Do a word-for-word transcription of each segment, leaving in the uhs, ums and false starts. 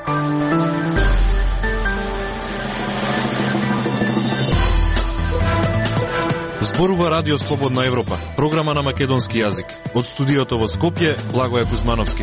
Зборува Радио Слободна Европа, програма на македонски јазик. Од студиото во Скопје, Благоје Кузмановски.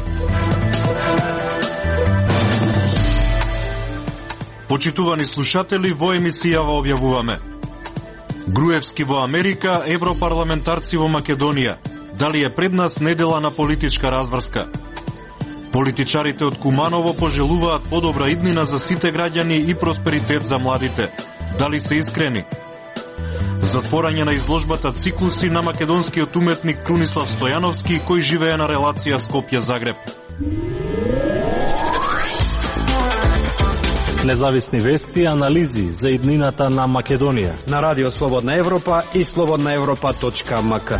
Почитувани слушатели, во емисијава објавуваме: Груевски во Америка, европарламентарци во Македонија. Дали е пред нас недела на политичка разврска? Политичарите од Куманово пожелуваат подобра иднина за сите граѓани и просперитет за младите. Дали се искрени? Затворање на изложбата Циклуси на македонскиот уметник Крунислав Стојановски, кој живее на релација Скопје-Загреб. Независни вести и анализи за иднината на Македонија на Радио Слободна Европа и слободна европа точка ем ка.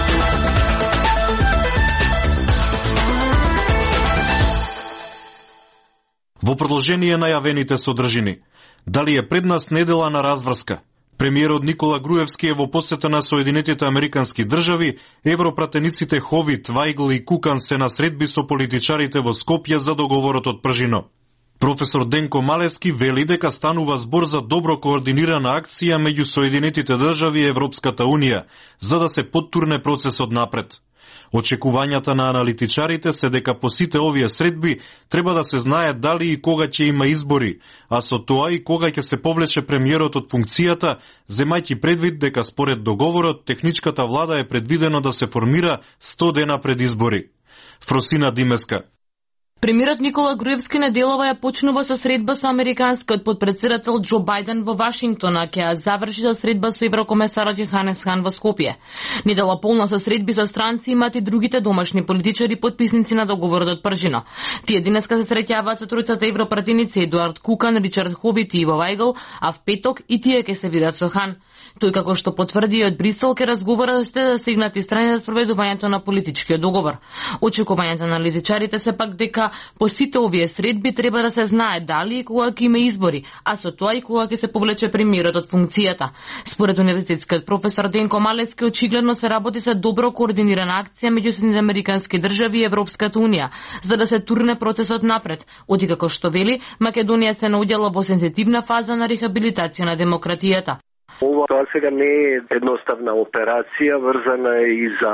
Во продолжение на јавените содржини. Дали е пред нас недела на разврска? Премиерот Никола Груевски е во посета на Соединетите Американски држави, европратениците Ховит, Вајгл и Кукан се на средби со политичарите во Скопје за договорот од Пржино. Професор Денко Малески вели дека станува збор за добро координирана акција меѓу Соединетите држави и Европската Унија, за да се поттурне процесот напред. Очекувањата на аналитичарите се дека по сите овие средби треба да се знае дали и кога ќе има избори, а со тоа и кога ќе се повлече премиерот од функцијата, земајќи предвид дека според договорот техничката влада е предвидено да се формира сто дена пред избори. Фросина Димеска. Премиерот Никола Груевски неделова ја почнува со средба со американскиот подпредседател Џо Бајден во Вашингтон, а ќе ја заврши со средба со еврокомесарот Јоханес Хан во Скопје. Недела полна со средби со странци имаат и другите домашни политичари потписници на договорот од Пржино. Тие денеска се среќаваат со тројцата европратеници Едуард Кукан, Ричард Ховит и Иво Вајгл, а в петок и тие ќе се видат со Хан. Тој како што потврди од Брисел ќе разговара сте да стигнати страни за спроведувањето на политичкиот договор. Очекувањето на аналитичарите се пак дека по сите овие средби треба да се знае дали и кога ќе има избори, а со тоа и кога ќе се повлече премиерот од функцијата. Според универзитетскиот професор Денко Малески, очигледно се работи за добро координирана акција меѓу Соединетите Американски држави и Европската Унија, за да се турне процесот напред, оти како што вели, Македонија се наоѓала во сензитивна фаза на рехабилитација на демократијата. Ова тоа сега не е едноставна операција, врзана е и за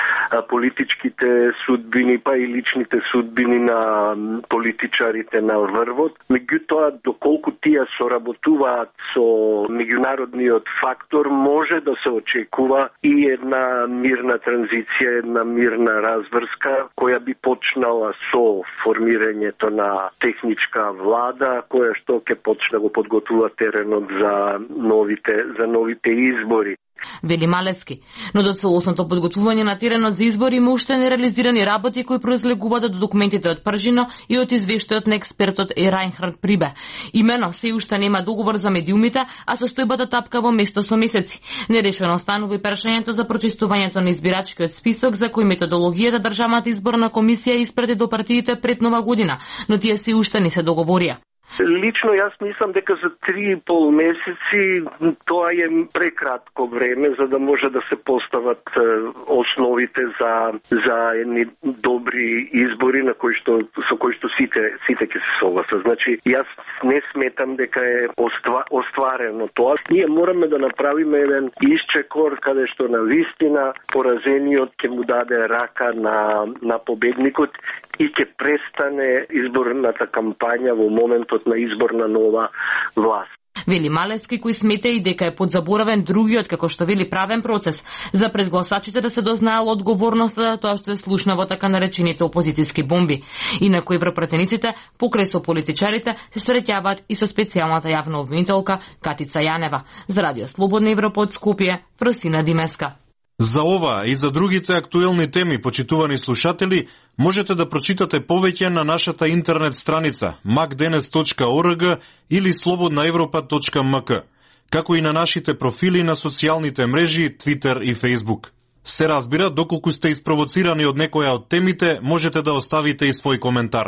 политичките судбини, па и личните судбини на политичарите на врвот. Меѓутоа, доколку тие соработуваат со меѓународниот фактор, може да се очекува и една мирна транзиција, една мирна разврска, која би почнала со формирањето на техничка влада, која што ќе почне го подготвува теренот за новите за новите избори. Вели Малески. Но до целосното подготвување на теренот за избори има уште нереализирани работи кои произлегуваат од документите од Пржино и од извештајот на експертот Е. Рајнхард Прибе. Имено се уште нема договор за медиумите, а состојбата тапка во место со месеци. Нерешено останува и прашањето за прочистувањето на избирачкиот список за кој методологијата Државната изборна комисија испрати до партиите пред нова година, но тие се уште не се договорија. Лично јас мислам дека за три и пол месеци тоа е прекратко време за да може да се постават основите за за едни добри избори на кои што со кои што сите сите ќе се согласат. Значи јас не сметам дека е оства, остварено тоа. Ние мораме да направиме еден исчекор каде што на вистина поразениот ќе му даде рака на на победникот и ќе престане изборната кампања во моментот на избор на нова власт. Вели Малески, кој смета и дека е подзаборавен другиот, како што вели, правен процес за предгласачите да се дознаела одговорноста за тоа што е слушна во така наречените опозицијски бомби. Инаку европратениците, покрај со политичарите, се среќаваат и со специјалната јавна обвинителка Катица Јанева. За Радио Слободна Европа од Скопје, Фросина Димеска. За ова и за другите актуелни теми, почитувани слушатели, можете да прочитате повеќе на нашата интернет страница макденес точка орг или слободна европа точка ем ка, како и на нашите профили на социјалните мрежи Twitter и Facebook. Се разбира, доколку сте испровоцирани од некоја од темите, можете да оставите и свој коментар.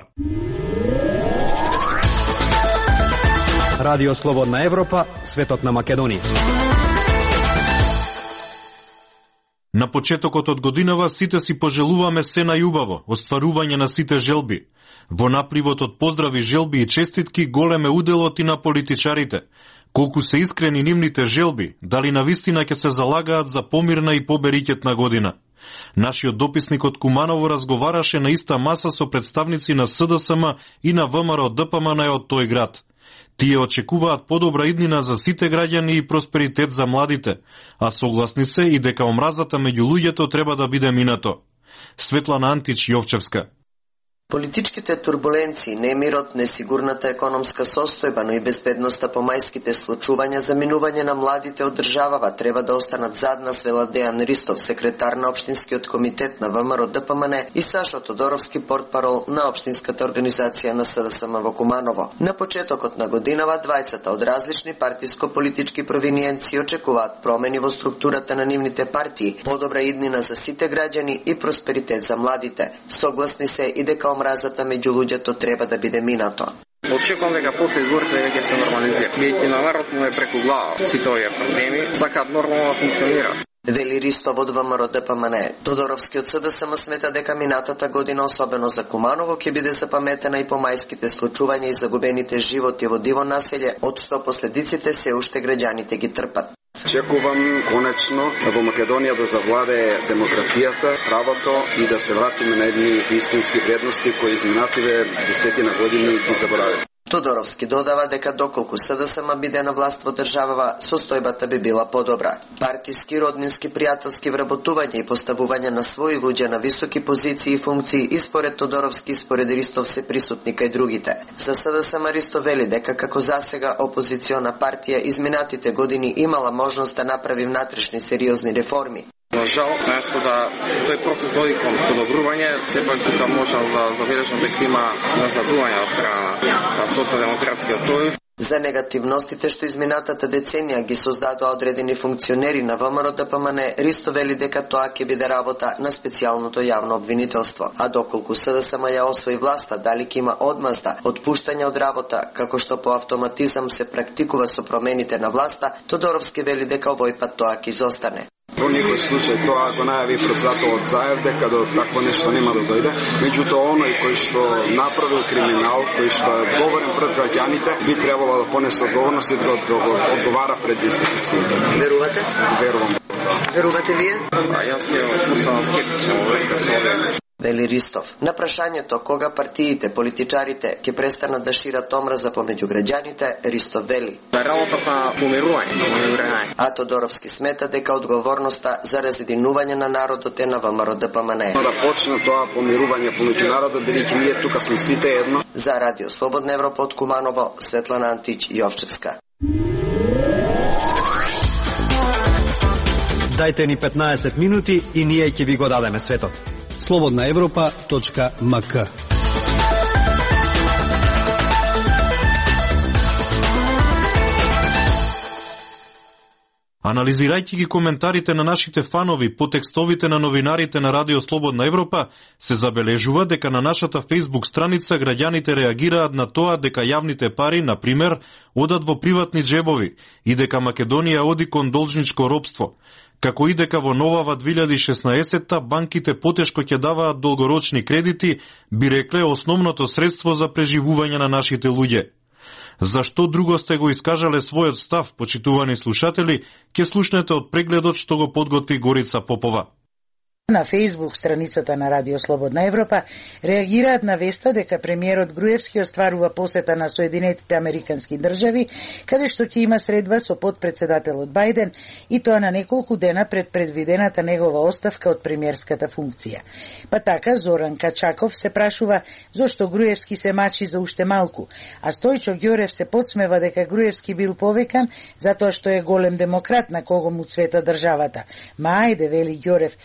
Радио Слободна Европа, светот на Македонија. На почетокот од годинава сите си пожелуваме се најубаво, остварување на сите желби. Во напливот од поздрави, желби и честитки голем е уделот и на политичарите. Колку се искрени нивните желби, дали навистина ќе се залагаат за помирна и поберикетна година. Нашиот дописник од Куманово разговараше на иста маса со представници на С Д С М и на В М Р Д П М Н од тој град. Тие очекуваат подобра иднина за сите граѓани и просперитет за младите, а согласни се и дека омразата меѓу луѓето треба да биде минато. Светлана Антич, Јовчевска. Политичките турбуленции, немирот, несигурната економска состојба, но и безбедноста по мајските случувања за минување на младите од државава треба да останат задна, свела Дејан Ристов, секретар на Општинскиот комитет на В М Р Д П М Н и Сашо Тодоровски, портпарол на Општинската организација на С Д С М во Куманово. На почетокот на годинава, двајцата од различни партиско-политички провиниенци очекуваат промени во структурата на нивните партии, подобра иднина за сите граѓани и просперитет за младите. Согласни се и дека омразата меѓу луѓето треба да биде минато. Очекувам дека после изборите ќе се нормализира. Бидејќи на народ му е преку глава сите овие проблеми, сакаат нормално да функционира. Вели Ристов од В М Р Д П М Н. Тодоровски од С Д С М смета дека минатата година, особено за Куманово, ќе биде запаметена и по мајските случувања и загубените животи во диво населје, од што последиците се уште граѓаните ги трпат. Очекувам конечно во Македонија да завладее демократијата, правото и да се вратиме на едни истински вредности кои изминативе десетина години ги забораваме. Тодоровски додава дека доколку С Д С М биде на власт во државава, состојбата би била подобра. Партиски, роднински, пријателски вработување и поставување на своји луѓе на високи позиции и функции и според Тодоровски и според Ристов се присутни кај другите. За С Д С М Ристов вели дека како засега опозициона партија изминатите години имала можност да направи внатрешни сериозни реформи. За жал, место да тој процес води кон подобрување, сепак тука можам да забележам дека има назадување од страна на социјалдемократскиот тој. За негативностите што изминатата деценија ги создадоа одредени функционери на В М Р Д П М Н, Ристо вели дека тоа ќе биде работа на специјалното јавно обвинителство. А доколку С Д С М ја освои власта, дали ќе има одмазда, отпуштање од работа, како што по автоматизам се практикува со промените на власта, Тодоровски вели дека овој пат тоа ќе изостане. Во никој случај тоа го најави председателот Заев дека до такво нешто нема да дојде, меѓутоа оној кој што направил криминал, кој што е одговорен пред граѓаните, би требало да понесе одговорност и да одговара пред институциите. Верувате? Верувам. Верувате вие? А јас ќе останам скептичен во врска со овие. Вели Ристов. На прашањето кога партиите, политичарите ќе престанат да шират омраза помеѓу граѓаните, Ристов вели: Да работат на помирување помеѓу граѓаните. А Тодоровски смета дека одговорноста за разединување на народот е на В М Р Д П М Н. Да почне тоа помирување помеѓу народот, бидејќи ние тука сме сите едно. За Радио Слободна Европа од Куманово, Светлана Антич, Јовчевска. Дајте ни петнаесет минути и ние ќе ви го дадеме светот. слободна европа точка м к. Анализирајќи ги коментарите на нашите фанови по текстовите на новинарите на Радио Слободна Европа, се забележува дека на нашата Facebook страница граѓаните реагираат на тоа дека јавните пари, на пример, одат во приватни джебови и дека Македонија оди кон должничко робство, како и дека во новава две илјади и шеснаесетта банките потешко ќе даваат долгорочни кредити, би рекле основното средство за преживување на нашите луѓе. Зашто друго сте го искажале својот став, почитувани слушатели, ќе слушнете од прегледот што го подготви Горица Попова. На Facebook страницата на Радио Слободна Европа реагираат на веста дека премиерот Груевски остварува посета на Соединетите Американски држави, каде што ќе има средба со подпредседателот Бајден, и тоа на неколку дена пред предвидената негова оставка од премиерската функција. Па така Зоран Качаков се прашува зошто Груевски се мачи за уште малку, а Стојчо Ѓорев се подсмева дека Груевски бил повекан затоа што е голем демократ на кого му цвета државата. Ма ајде, вели Ѓорев, ќе види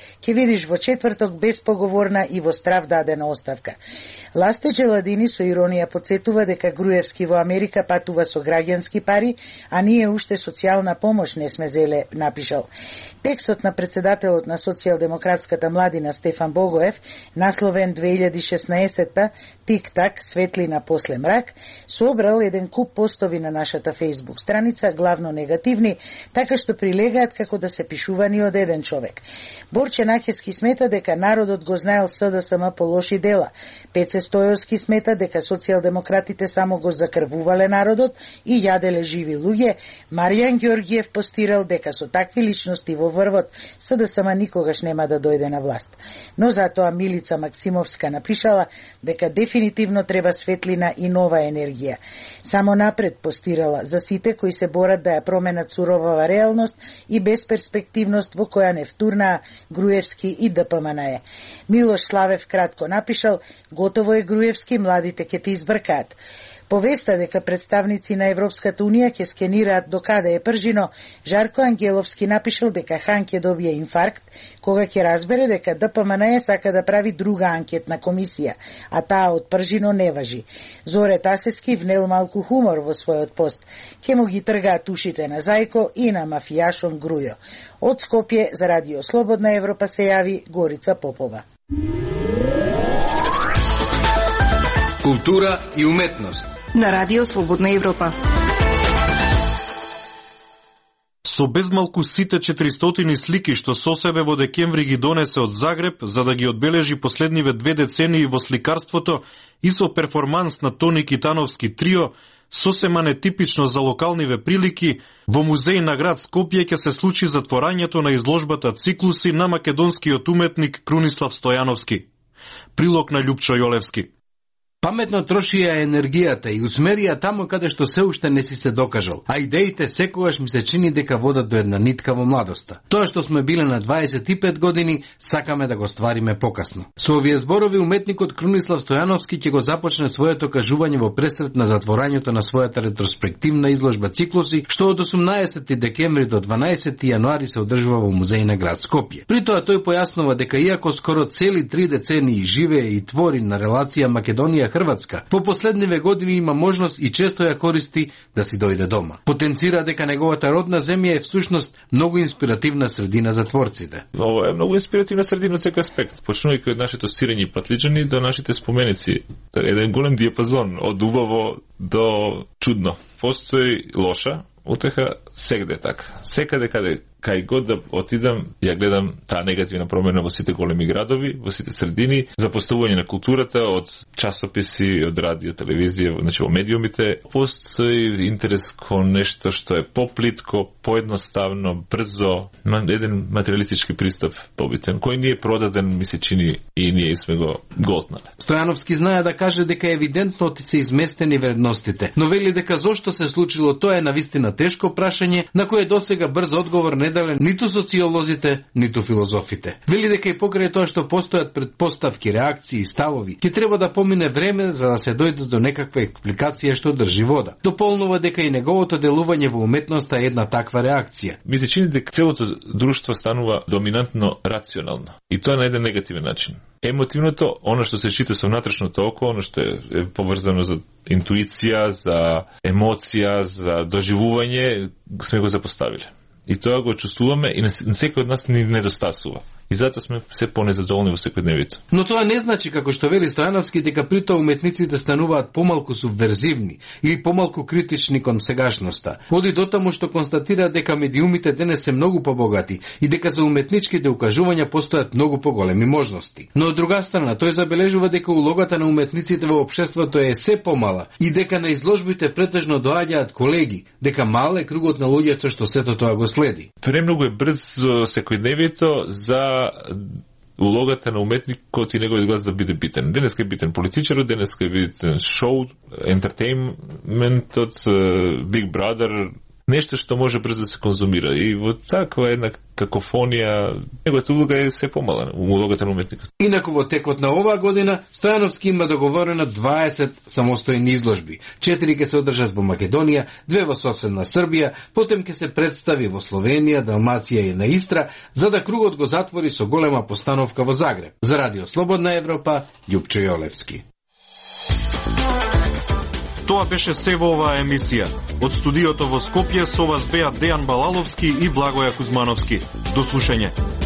бидиш во четврток безпоговорна и во страв дадена оставка. Ласте Джеладини со иронија подсетува дека Груевски во Америка патува со граѓански пари, а ние уште социјална помош не сме зеле, напишал. Текстот на председателот на социјалдемократската младина Стефан Богоев, насловен две илјади и шеснаесетта Тик-так, светлина после мрак, собрал еден куп постови на нашата Facebook страница, главно негативни, така што прилегаат како да се пишувани од еден човек. Борче Накески смета дека народот го знаел СДСМ по лоши дела. Пеце Стојовски смета дека социјалдемократите само го закрвувале народот и јаделе живи луѓе. Маријан Ѓоргиев постирал дека со такви личности во врвот СДСМ никогаш нема да дојде на власт. Но затоа Милица Максимовска напишала дека дефинитивно треба светлина и нова енергија. Само напред постирала за сите кои се борат да ја променат суровава реалност и безперспективност во која не втурнаа Груевски и ДПМНЕ. Милош Славев кратко напишал: готово е Груевски, младите ќе ти избркаат. Повеста дека представници на Европската Унија ќе скенираат докаде е пржино, Жарко Ангеловски напишал дека Хан ќе добие инфаркт кога ќе разбере дека ДПМНЕ сака да прави друга анкетна комисија, а таа од пржино не важи. Зоре Тасески внел малку хумор во својот пост. Ке му ги тргаат ушите на Зајко и на мафијашон Грујо. Од Скопје за Радио Слободна Европа се јави Горица Попова. Култура и уметност на Радио Слободна Европа. Со безмалку сите четиристотини слики што со себе во декември ги донесе од Загреб за да ги одбележи последниве две децении во сликарството и со перформанс на Тони Китановски трио, сосема нетипично за локалниве прилики, во музеј на град Скопје ќе се случи затворањето на изложбата Циклуси на македонскиот уметник Крунислав Стојановски. Прилог на Љупчо Јолевски. Паметно трошија енергијата и усмерија таму каде што се уште не си се докажал, а идеите секогаш ми се чини дека водат до една нитка во младоста. Тоа што сме биле на дваесет и пет години, сакаме да го ствариме покасно. Со овие зборови уметникот Крунислав Стојановски ќе го започне своето кажување во пресрет на затворањето на својата ретроспективна изложба Циклуси, што од осумнаесети декември до дванаесети јануари се одржува во музеј на град Скопје. При тоа тој појаснува дека иако скоро цели три децении живее и твори на релација Македонија Хрватска, по последниве години има можност и често ја користи да си дојде дома. Потенцира дека неговата родна земја е всушност многу инспиративна средина за творците. Ова е многу инспиративна средина од секој аспект, почнувајќи од нашето сирење и патлиџани до нашите споменици. Еден голем диапазон од убаво до чудно. Постои лоша утеха сегде така. Секаде каде кај год да отидам, ја гледам таа негативна промена во сите големи градови, во сите средини, за поставување на културата од часописи, од радио, телевизија, значи во медиумите. Постои интерес кон нешто што е поплитко, поедноставно, брзо, еден материалистички пристап побитен, кој не е продаден, ми се чини, и ние сме го готнале. Стојановски знае да каже дека евидентно ти се изместени вредностите, но вели дека зошто се случило тоа е навистина тешко прашање, на кое досега брз одговор не дале ниту социолозите, ниту филозофите. Вели дека и покрај тоа што постојат предпоставки, реакции и ставови, ќе треба да помине време за да се дојде до некаква експликација што држи вода. Дополнува дека и неговото делување во уметноста е една таква реакција. Ми се чини дека целото друштво станува доминантно рационално. И тоа на еден негативен начин. Емотивното, оно што се чита со внатрешното око, оно што е поврзано за интуиција, за емоција, за доживување, сме го запоставиле. И тоа го чувствуваме и на секој од нас ни недостасува. И затоа сме се понезадоволни во секојдневието. Но тоа не значи, како што вели Стојановски, дека при тоа уметниците стануваат помалку субверзивни или помалку критични кон сегашноста. Оди до таму што констатира дека медиумите денес се многу побогати и дека за уметничките укажувања постојат многу поголеми можности. Но од друга страна, тој забележува дека улогата на уметниците во општеството е се помала и дека на изложбите претежно доаѓаат колеги, дека мал е кругот на луѓето што сето тоа го следи. Премногу е брз секојдневието за улогата на уметникот и неговиот глас да биде битен. Денеска е битен политичарот, денеска е битен шоу, ентертейнментот, Big Brother, нешто што може брзо да се конзумира. И во таква една какофонија, неговата улога е се помала, улогата на уметникот. Инаку во текот на оваа година, Стојановски има договорено дваесет самостојни изложби. Четири ќе се одржат во Македонија, две во соседна Србија, потем ќе се представи во Словенија, Далмација и на Истра, за да кругот го затвори со голема постановка во Загреб. За Радио Слободна Европа, Љупчо Јолевски. Тоа беше се во оваа емисија. Од студиото во Скопје со вас беа Дејан Балаловски и Благоја Кузмановски. До слушање.